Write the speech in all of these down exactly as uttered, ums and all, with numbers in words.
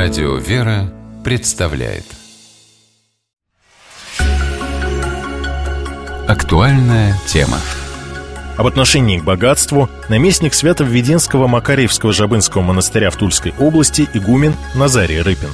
Радио «Вера» представляет актуальная тема. Об отношении к богатству наместник Свято-Введенского Макарьевского Жабынского монастыря в Тульской области игумен Назарий Рыпин.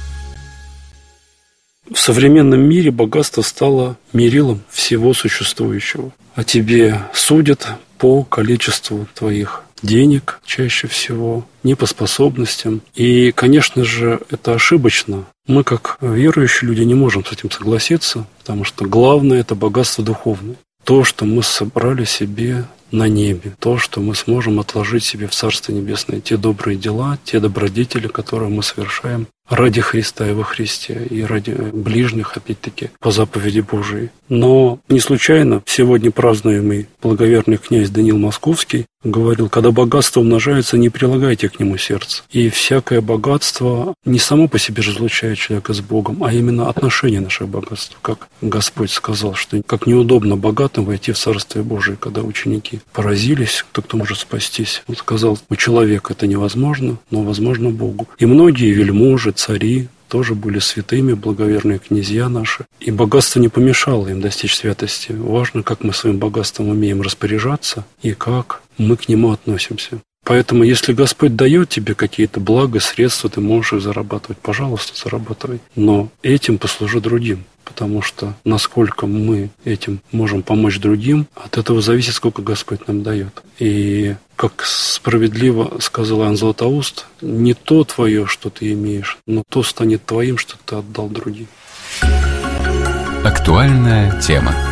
В современном мире богатство стало мерилом всего существующего. А тебе судят по количеству твоих денег чаще всего, не по способностям. И, конечно же, это ошибочно. Мы, как верующие люди, не можем с этим согласиться, потому что главное – это богатство духовное. То, что мы собрали себе на небе, то, что мы сможем отложить себе в Царство Небесное, те добрые дела, те добродетели, которые мы совершаем ради Христа и во Христе, и ради ближних, опять-таки, по заповеди Божией. Но не случайно сегодня празднуемый благоверный князь Даниил Московский говорил: когда богатство умножается, не прилагайте к нему сердце. И всякое богатство не само по себе разлучает человека с Богом, а именно отношение наших богатств. Как Господь сказал, что как неудобно богатым войти в Царствие Божие, когда ученики поразились, кто кто может спастись. Он сказал: у человека это невозможно, но возможно Богу. И многие вельможи, цари тоже были святыми, благоверные князья наши. И богатство не помешало им достичь святости. Важно, как мы своим богатством умеем распоряжаться и как мы к нему относимся. Поэтому, если Господь дает тебе какие-то блага, средства, ты можешь их зарабатывать. Пожалуйста, зарабатывай. Но этим послужи другим. Потому что насколько мы этим можем помочь другим, от этого зависит, сколько Господь нам дает. И как справедливо сказал Иоанн Златоуст, не то твое, что ты имеешь, но то станет твоим, что ты отдал другим. Актуальная тема.